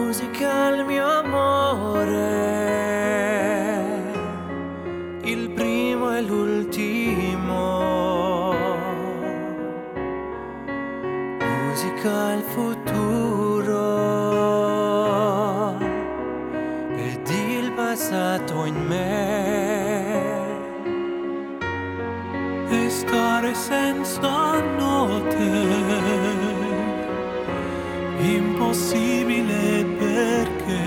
Musica il mio amore, il primo e l'ultimo. Musica il futuro ed il passato in me. E stare senza note impossibile perché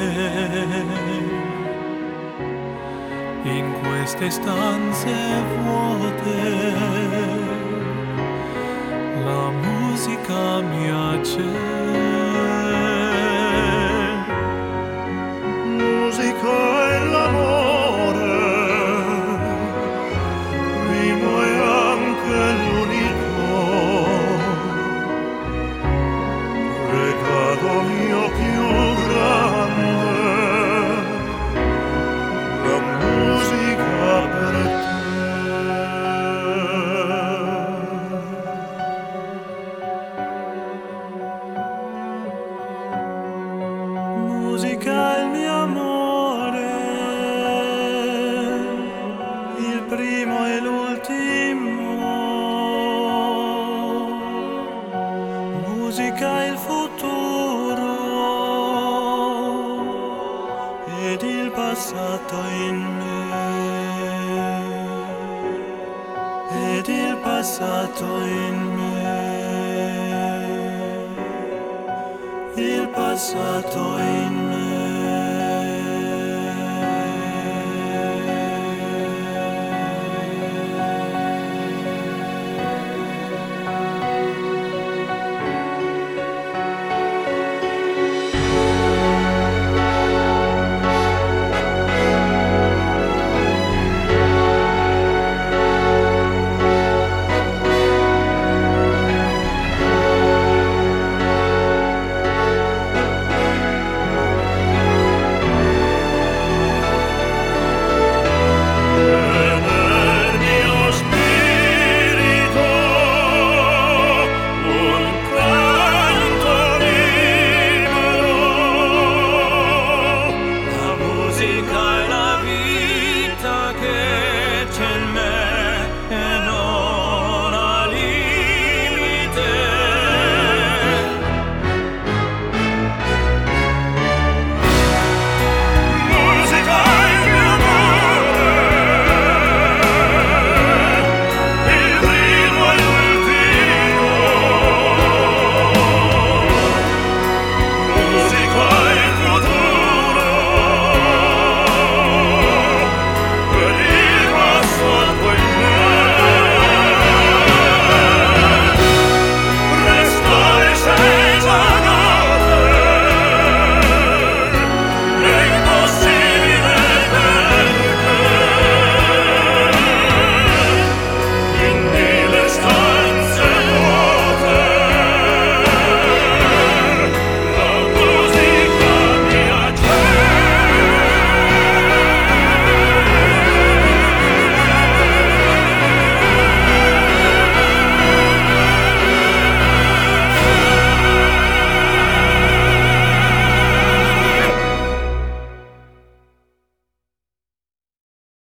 in queste stanze vuote la musica mi accende. Musica è l'amore, primo e anche l'unico, regalo mio più grande, la musica per te. Musica il mio amore, il primo e l'ultimo. Musica il futuro ed il passato in me. Ed il passato in me. Il passato in me.